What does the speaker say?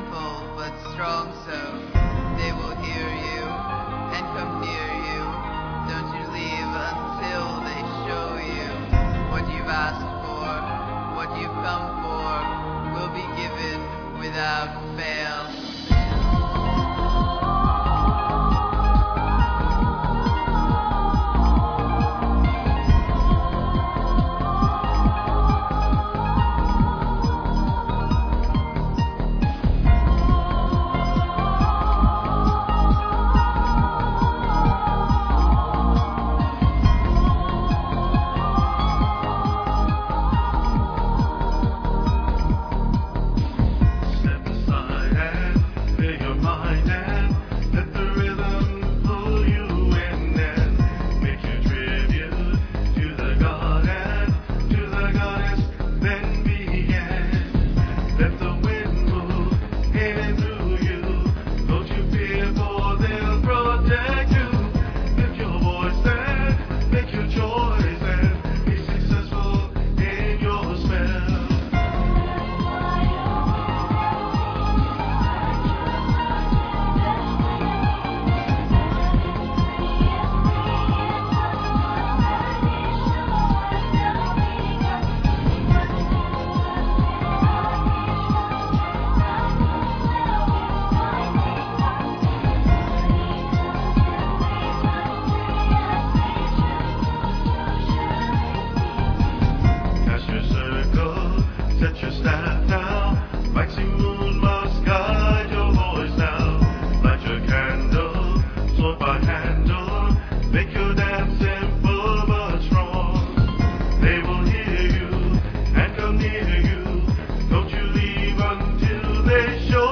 simple but strong, so they will hear you and come near you. Don't you leave until they show you what you've asked for, what you've come for will be given without fail. Set your staff down, waxing moon must guide your voice now. Light your candle, sword by handle, make your dance simple but strong. They will hear you and come near you, don't you leave until they show